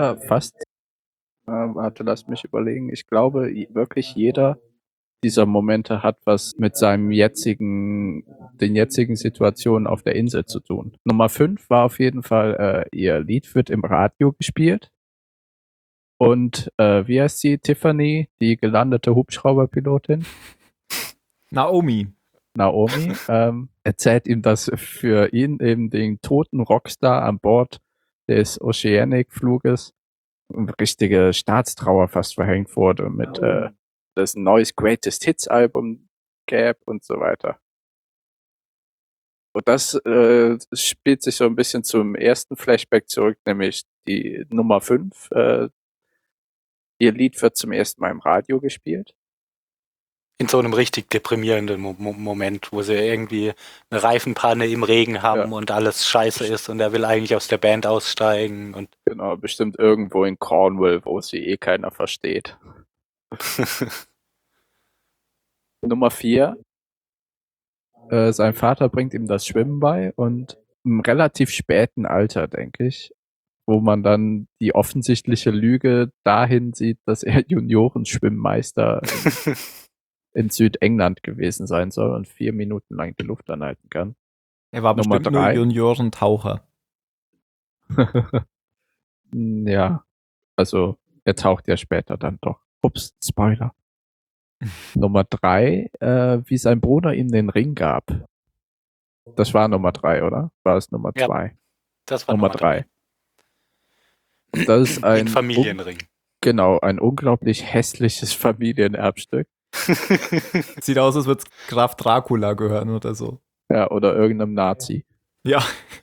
warte, lass mich überlegen. Ich glaube, wirklich jeder dieser Momente hat was mit den jetzigen Situationen auf der Insel zu tun. Nummer 5 war auf jeden Fall, ihr Lied wird im Radio gespielt. Und wie heißt sie? Tiffany, die gelandete Hubschrauberpilotin. Naomi. Erzählt ihm, dass für ihn eben den toten Rockstar an Bord des Oceanic-Fluges eine richtige Staatstrauer fast verhängt wurde mit das ein neues Greatest Hits Album gäbe und so weiter. Und das spielt sich so ein bisschen zum ersten Flashback zurück, nämlich die Nummer 5. Ihr Lied wird zum ersten Mal im Radio gespielt. In so einem richtig deprimierenden Moment, wo sie irgendwie eine Reifenpanne im Regen haben und alles scheiße ist und er will eigentlich aus der Band aussteigen. Und Genau, bestimmt irgendwo in Cornwall, wo sie eh keiner versteht. Nummer 4. Sein Vater bringt ihm das Schwimmen bei und im relativ späten Alter, denke ich, wo man dann die offensichtliche Lüge dahin sieht, dass er Juniorenschwimmmeister in Südengland gewesen sein soll und 4 Minuten lang die Luft anhalten kann. Er war Nummer bestimmt nur 3. Juniorentaucher. Ja, also er taucht ja später dann doch. Ups, Spoiler. Nummer 3, wie sein Bruder ihm den Ring gab. Das war Nummer 3, oder? War es Nummer 2? Ja, das war Nummer 3. Das ist Den Familienring. Genau, ein unglaublich hässliches Familienerbstück. Sieht aus, als würde es Graf Dracula gehören oder so. Ja, oder irgendeinem Nazi. Ja.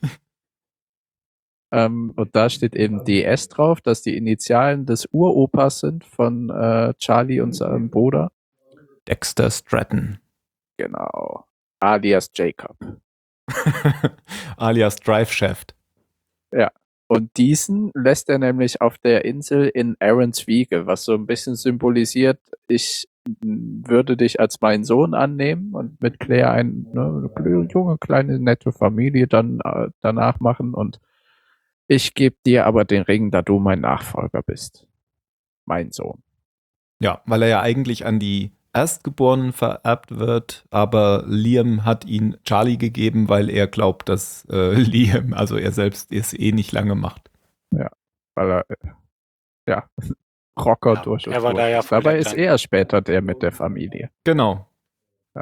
Und da steht eben DS drauf, dass die Initialen des Uropas sind von Charlie und seinem Bruder. Dexter Stratton. Genau. Alias Jacob. Alias Drive Shaft. Ja. Und diesen lässt er nämlich auf der Insel in Aarons Wiege, was so ein bisschen symbolisiert, ich würde dich als meinen Sohn annehmen und mit Claire eine junge, kleine, nette Familie dann danach machen und ich gebe dir aber den Ring, da du mein Nachfolger bist. Mein Sohn. Ja, weil er ja eigentlich an die Erstgeborenen vererbt wird, aber Liam hat ihn Charlie gegeben, weil er glaubt, dass Liam, also er selbst, es eh nicht lange macht. Ja, weil er, Rocker Ja, durch und er war durch. da ja voll Dabei der ist Kleine. er später der mit der Familie. Genau. Ja.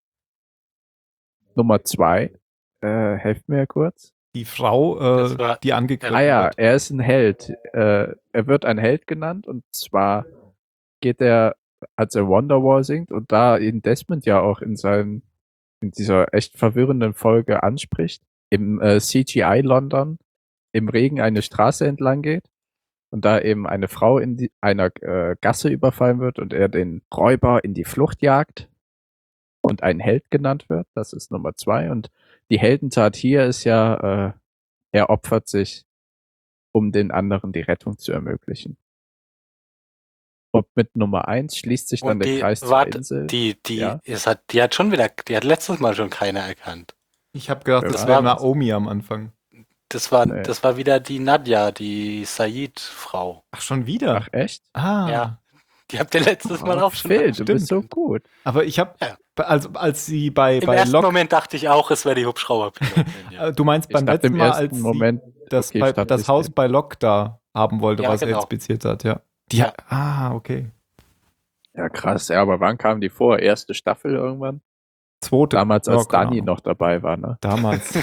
Nummer 2, helft mir kurz. Die Frau, die angegriffen wird. Er ist ein Held. Er wird ein Held genannt und zwar geht er, als er Wonderwall singt und da ihn Desmond ja auch in dieser echt verwirrenden Folge anspricht, im CGI London im Regen eine Straße entlang geht und da eben eine Frau in einer Gasse überfallen wird und er den Räuber in die Flucht jagt und ein Held genannt wird. Das ist Nummer 2. Und die Heldentat hier ist ja, er opfert sich, um den anderen die Rettung zu ermöglichen. Und mit Nummer 1 schließt sich dann der Kreis zur Insel. Die hat letztes Mal schon keiner erkannt. Ich habe gedacht, das Ja. wäre Naomi am Anfang. Das war wieder die Nadja, die Said-Frau. Ach, schon wieder? Ach, echt? Ah. Ja. Die habt ihr letztes Mal auch schon Phil, du bist Stimmt. so gut. Aber ich habe, als sie bei Im ersten Locke, Moment dachte ich auch, es wäre die Hubschrauberpilotin. Ja. du meinst beim dachte letzten im Mal, ersten als Moment, sie okay, das Haus bei Locke da haben wollte, Ja, was er genau. inspiziert hat, ja. Okay. Ja, krass. Ja, aber wann kam die vor? Erste Staffel irgendwann? Zweite. Damals, als keine Dani Ahnung. noch dabei war, ne? Damals.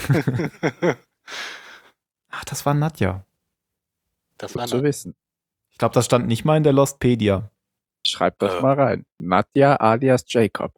Ach, das war Nadja. Das Gut war zu wissen. Ich glaube, das stand nicht mal in der Lostpedia. Schreib das mal rein. Nadja alias Jacob.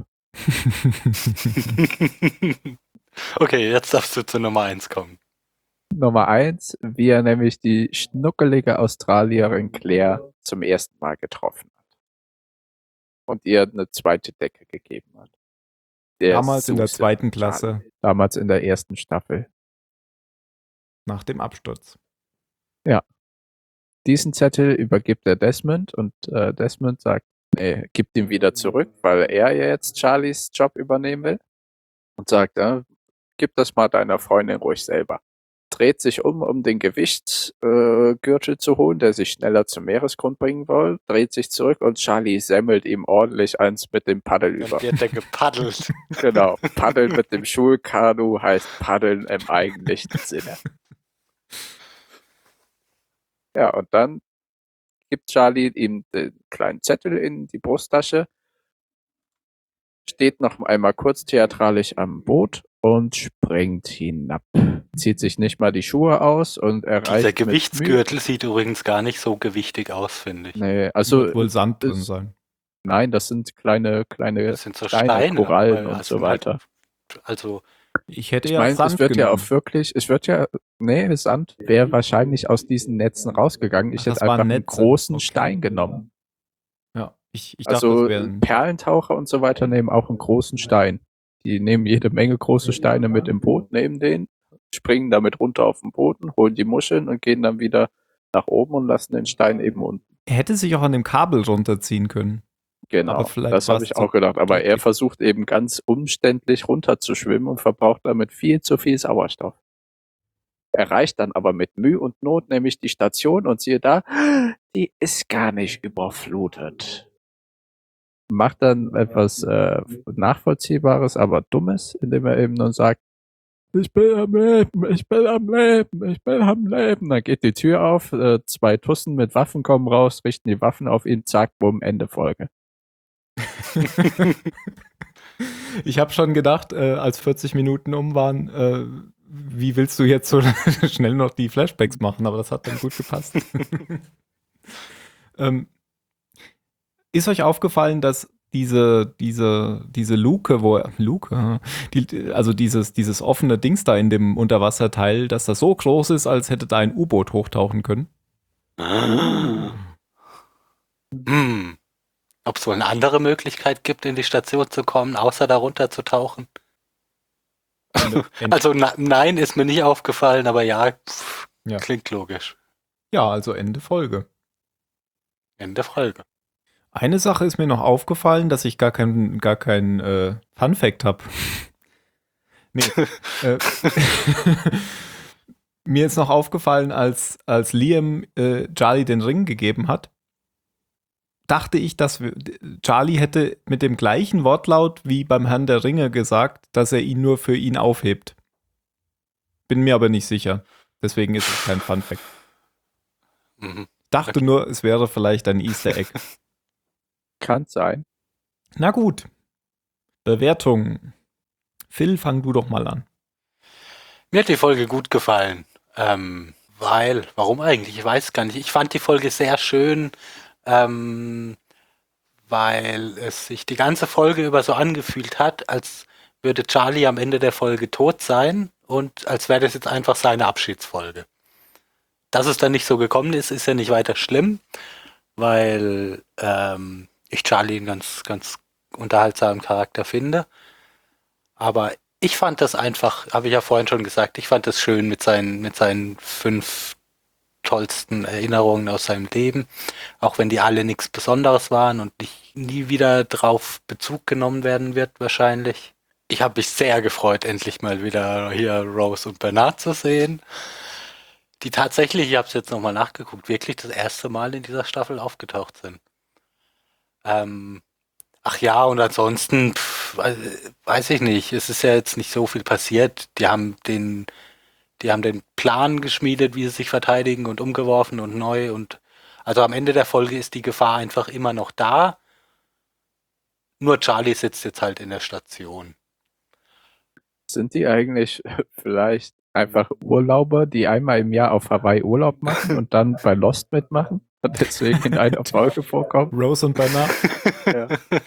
Okay, jetzt darfst du zu Nummer 1 kommen. Nummer 1, wie er nämlich die schnuckelige Australierin Claire zum ersten Mal getroffen hat. Und ihr eine zweite Decke gegeben hat. Damals in der Suse. zweiten Klasse, Damals in der ersten Staffel. nach dem Absturz. Diesen Zettel übergibt er Desmond und Desmond sagt, gibt ihn wieder zurück, weil er ja jetzt Charlies Job übernehmen will und sagt, gib das mal deiner Freundin ruhig selber. Dreht sich um den Gewichtsgürtel zu holen, der sich schneller zum Meeresgrund bringen will, dreht sich zurück und Charlie semmelt ihm ordentlich eins mit dem Paddel über. Dann wird er gepaddelt. Genau, Paddeln mit dem Schulkanu heißt Paddeln im eigentlichen Sinne. Ja, und dann gibt Charlie ihm den kleinen Zettel in die Brusttasche, steht noch einmal kurz theatralisch am Boot und springt hinab. Zieht sich nicht mal die Schuhe aus und erreicht Dieser mit Gewichtsgürtel sieht übrigens gar nicht so gewichtig aus, finde ich. Nee, also Wird wohl Sand drin ist- sein. nein, das sind kleine Das sind so Steine, Steine. Korallen weil und es so sind halt- weiter. Also, Ich hätte Ich ja meine, Sand es wird ja genommen. auch wirklich, Sand wäre wahrscheinlich aus diesen Netzen rausgegangen. Ich Ach, das hätte einfach waren einen Netze. großen Okay. Stein genommen. Ja, ich dachte, Also das wären. Perlentaucher und so weiter nehmen auch einen großen Stein. Die nehmen jede Menge große Steine mit im Boot, nehmen den, springen damit runter auf den Boden, holen die Muscheln und gehen dann wieder nach oben und lassen den Stein eben unten. Er hätte sich auch an dem Kabel runterziehen können. Genau, Aber vielleicht das war habe es ich zu auch gedacht. Aber er knackig. versucht eben ganz umständlich runterzuschwimmen und verbraucht damit viel zu viel Sauerstoff. Erreicht dann aber mit Mühe und Not nämlich die Station und siehe da, die ist gar nicht überflutet. Macht dann etwas Nachvollziehbares, aber Dummes, indem er eben dann sagt, ich bin am Leben, ich bin am Leben, ich bin am Leben. Dann geht die Tür auf, 2 Tussen mit Waffen kommen raus, richten die Waffen auf ihn, zack, bumm, Ende Folge. Ich habe schon gedacht, als 40 Minuten um waren, wie willst du jetzt so schnell noch die Flashbacks machen? Aber das hat dann gut gepasst. Ist euch aufgefallen, dass diese Luke, also dieses offene Dings da in dem Unterwasserteil, dass das so groß ist, als hätte da ein U-Boot hochtauchen können? Ob es wohl eine andere Möglichkeit gibt, in die Station zu kommen, außer da runter zu tauchen? Also nein, ist mir nicht aufgefallen, aber ja, Ja. klingt logisch. Ja, also Ende Folge. Ende Folge. Eine Sache ist mir noch aufgefallen, dass ich gar kein Fun-Fact habe. Nee. Mir ist noch aufgefallen, als Liam Charlie den Ring gegeben hat, dachte ich, dass Charlie hätte mit dem gleichen Wortlaut wie beim Herrn der Ringe gesagt, dass er ihn nur für ihn aufhebt. Bin mir aber nicht sicher. Deswegen ist es kein Fun-Fact. Mhm. Dachte nur, es wäre vielleicht ein Easter Egg. Kann sein. Na gut. Bewertung. Phil, fang du doch mal an. Mir hat die Folge gut gefallen. Warum eigentlich? Ich weiß gar nicht. Ich fand die Folge sehr schön, weil es sich die ganze Folge über so angefühlt hat, als würde Charlie am Ende der Folge tot sein und als wäre das jetzt einfach seine Abschiedsfolge. Dass es dann nicht so gekommen ist, ist ja nicht weiter schlimm, weil ich Charlie einen ganz, ganz unterhaltsamen Charakter finde. Aber ich fand das einfach, habe ich ja vorhin schon gesagt, ich fand das schön mit seinen 5 tollsten Erinnerungen aus seinem Leben, auch wenn die alle nichts Besonderes waren und nie wieder drauf Bezug genommen werden wird wahrscheinlich. Ich habe mich sehr gefreut, endlich mal wieder hier Rose und Bernard zu sehen, die tatsächlich, ich habe es jetzt nochmal nachgeguckt, wirklich das erste Mal in dieser Staffel aufgetaucht sind. Ach ja, und ansonsten, weiß ich nicht, es ist ja jetzt nicht so viel passiert. Die haben den Plan geschmiedet, wie sie sich verteidigen und umgeworfen und neu und also am Ende der Folge ist die Gefahr einfach immer noch da. Nur Charlie sitzt jetzt halt in der Station. Sind die eigentlich vielleicht einfach Urlauber, die einmal im Jahr auf Hawaii Urlaub machen und dann bei Lost mitmachen und deswegen in einer Folge vorkommen? Rose und Bernard. Ja.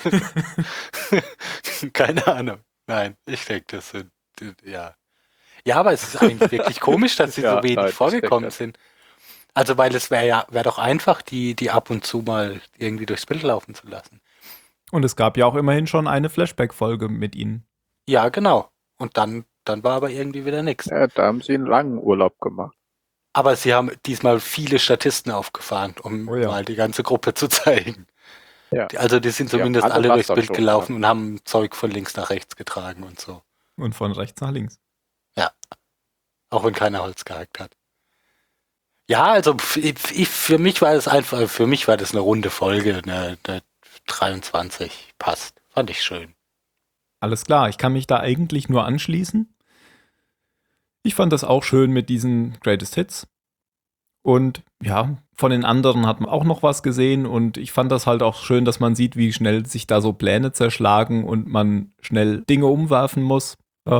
Keine Ahnung. Nein, ich denke, das sind, ja. Ja, aber es ist eigentlich wirklich komisch, dass sie Ja, so wenig nein, ich vorgekommen denke das. sind. Also, weil es wäre doch einfach, die ab und zu mal irgendwie durchs Bild laufen zu lassen. Und es gab ja auch immerhin schon eine Flashback-Folge mit ihnen. Ja, genau. Und dann war aber irgendwie wieder nichts. Ja, da haben sie einen langen Urlaub gemacht. Aber sie haben diesmal viele Statisten aufgefahren, um Oh ja. mal die ganze Gruppe zu zeigen. Ja. Also die sind zumindest alle alle durchs Bild Wasserstoff, gelaufen und haben Zeug von links nach rechts getragen und so. Und von rechts nach links. Auch wenn keiner Holz gehackt hat. Ja, also für mich war das eine runde Folge, eine 23 passt. Fand ich schön. Alles klar, ich kann mich da eigentlich nur anschließen. Ich fand das auch schön mit diesen Greatest Hits. Und ja, von den anderen hat man auch noch was gesehen und ich fand das halt auch schön, dass man sieht, wie schnell sich da so Pläne zerschlagen und man schnell Dinge umwerfen muss.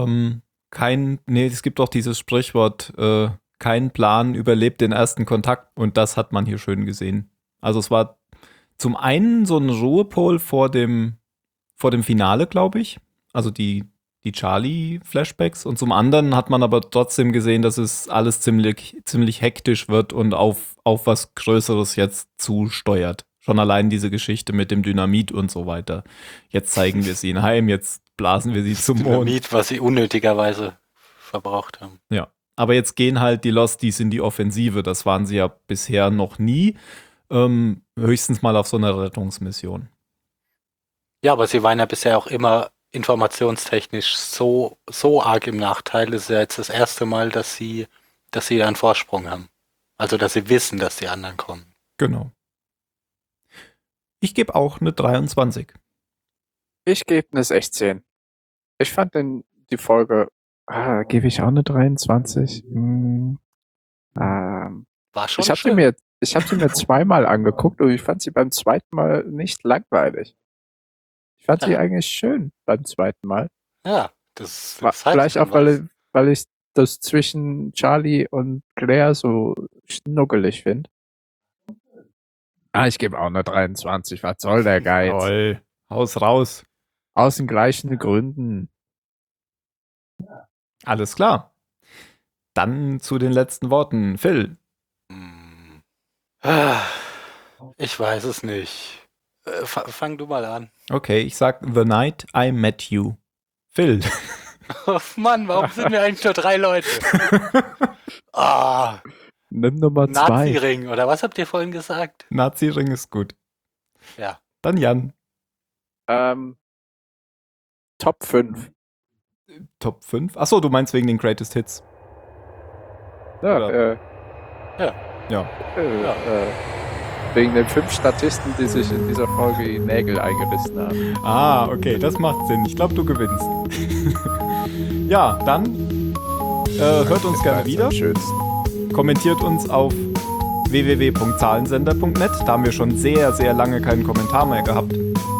Es gibt auch dieses Sprichwort, kein Plan überlebt den ersten Kontakt und das hat man hier schön gesehen. Also es war zum einen so ein Ruhepol vor dem Finale, glaube ich. Also die Charlie-Flashbacks und zum anderen hat man aber trotzdem gesehen, dass es alles ziemlich hektisch wird und auf was Größeres jetzt zusteuert. Schon allein diese Geschichte mit dem Dynamit und so weiter. Jetzt zeigen wir sie in Heim, jetzt blasen wir sie zum Mond. Dynamit, was sie unnötigerweise verbraucht haben. Ja, aber jetzt gehen halt die Losties in die Offensive. Das waren sie ja bisher noch nie. Höchstens mal auf so einer Rettungsmission. Ja, aber sie waren ja bisher auch immer informationstechnisch so arg im Nachteil. Es ist ja jetzt das erste Mal, dass sie einen Vorsprung haben. Also, dass sie wissen, dass die anderen kommen. Genau. Ich gebe auch eine 23. Ich gebe eine 16. Ich fand die Folge, gebe ich auch eine 23? War schon Ich habe schön. sie mir zweimal angeguckt und ich fand sie beim zweiten Mal nicht langweilig. Ich fand sie eigentlich schön beim zweiten Mal. Ja, das Vielleicht auch, weil ich das zwischen Charlie und Claire so schnuckelig finde. Ich gebe auch eine 23. Was soll der Geiz? Toll. Haus raus. Aus den gleichen Gründen. Alles klar. Dann zu den letzten Worten. Phil. Ich weiß es nicht. Fang du mal an. Okay, ich sag The Night I Met You. Phil. Oh Mann, warum sind wir eigentlich nur 3 Leute? Nimm Nummer 2. Nazi-Ring, oder was habt ihr vorhin gesagt? Nazi-Ring ist gut. Ja. Dann Jan. Top 5. Top 5? Achso, du meinst wegen den Greatest Hits. Ja. Wegen den 5 Statisten, die sich in dieser Folge die Nägel eingerissen haben. Okay, das macht Sinn. Ich glaube, du gewinnst. Ja, dann hört uns gerne wieder. Kommentiert uns auf www.zahlensender.net. Da haben wir schon sehr, sehr lange keinen Kommentar mehr gehabt.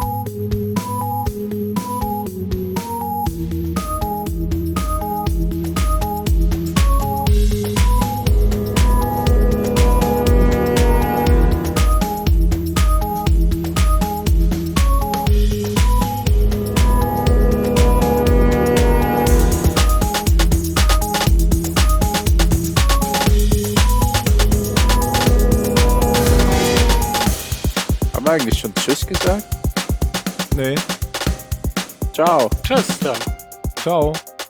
Haben wir eigentlich schon Tschüss gesagt? Nee. Ciao. Tschüss dann. Ciao.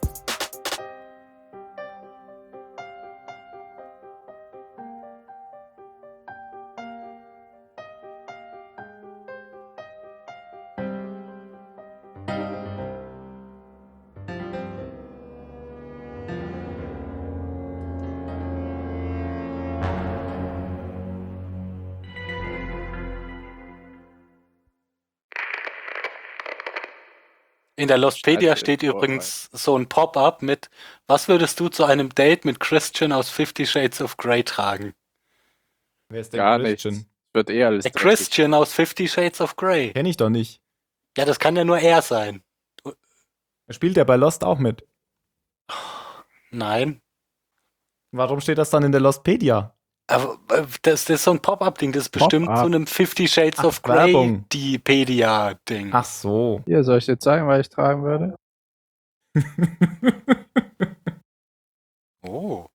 In der Lostpedia steht übrigens so ein Pop-up mit: Was würdest du zu einem Date mit Christian aus 50 Shades of Grey tragen? Wer ist denn Gar Christian? nichts. Wird eher alles Der Christian aus 50 Shades of Grey. Kenn ich doch nicht. Ja, das kann ja nur er sein. Spielt der bei Lost auch mit? Nein. Warum steht das dann in der Lostpedia? Aber das ist so ein Pop-up-Ding. Das ist bestimmt Pop-up. zu einem 50 Shades of Grey Werbung. die Pedia-Ding. Ach so. Hier, soll ich jetzt sagen, was ich tragen würde?